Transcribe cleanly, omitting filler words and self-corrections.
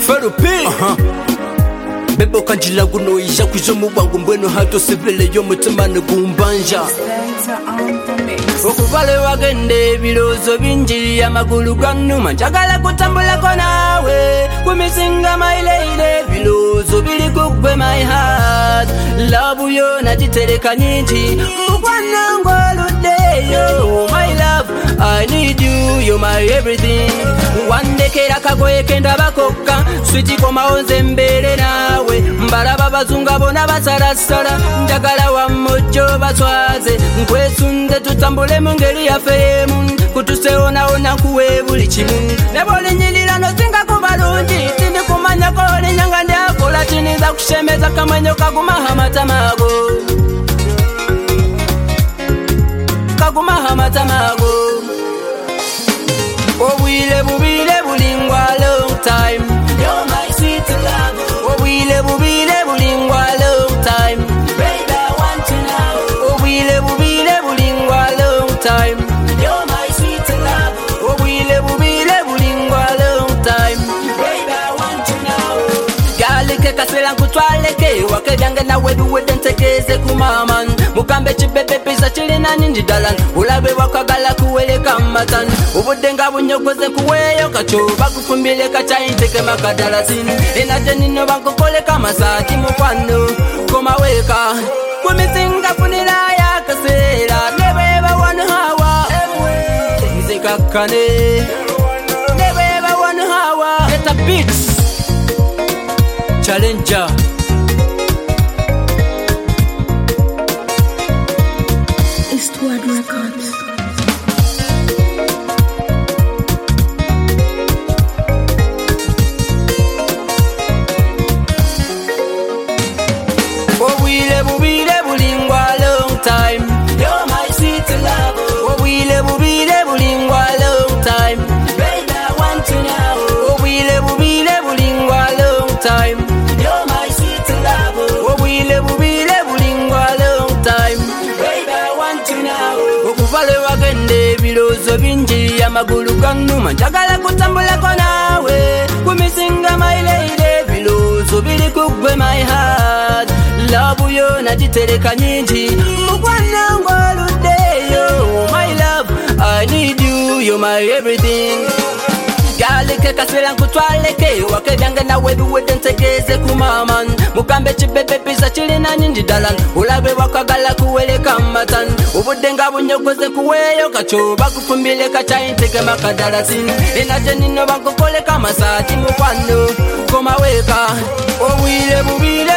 Fero P. Bebo kanjila guno isha kujomu wangu mbweno hato sivile yo mutumane gumbanja. Okuvale wagende bilozo binji amagulu ganuma njagala kutambula ko nawe kumisinga maile bilozo bili kugwe my heart love yo najitereka nyinji mukwana ngoludeyo my love I need you you're my everything wandekera kagoye kenda bakoka switi ko maonze mbere nawe mbaraba bazunga bona basarasara njagala wa mojo baswaze nkwesunde tutambule mungeri ya femu kutuseona ona kuwe buli kimu nebole nyilira no singa kubalungi tindi kumanya ko le nyanga ndyakola chini za kushemeza kamanyo kaguma hamatamago obwile bubile bulingwa long time you're my sweet love obwile bubile bulingwa long time baby I want to know obwile bubile bulingwa long time you're my sweet love obwile bubile bulingwa long time baby I want to know galike kasela nkutwaleke wakejange nawe duwede ntegeze kumaman mukambe chibebe pisa chilina ninji dalan ulabe wakagala kuweleka matan ubudenga bunyogoze kuweyo kacho bakufumbile kachainteke makadala sini inaje nino bakukoleka masati mukwano komaweka kumisinga funila ya kasera nebeba one hawa nzikakane nebeba one hawa get a beats Challenger Eastward Records. Obwile bubile bulingwa long time you're my sweet love obwile bubile bulingwa long time baby I want to know obwile bubile bulingwa long time you're my sweet love obwile bubile bulingwa long time baby I want to know okuvale wagende bilozo binji amagulu ganuma njagala kutambula ko nawe kumisinga maile bilozo bili kugwe my heart love yo najitereka nyinji mukwana ngoludeyo my love I need you you're my everything galike kasela nkutwaleke wakejange nawe duwede ntegeze kumaman mukambe chibebe pisa chilina nyinji dalan ulabe wakagala kuweleka matan ubudenga bunyogoze kuweyo kacho bakufumbile kachainteke makadala sini inaje nino bakukoleka masati mukwano komaweka obwile bubile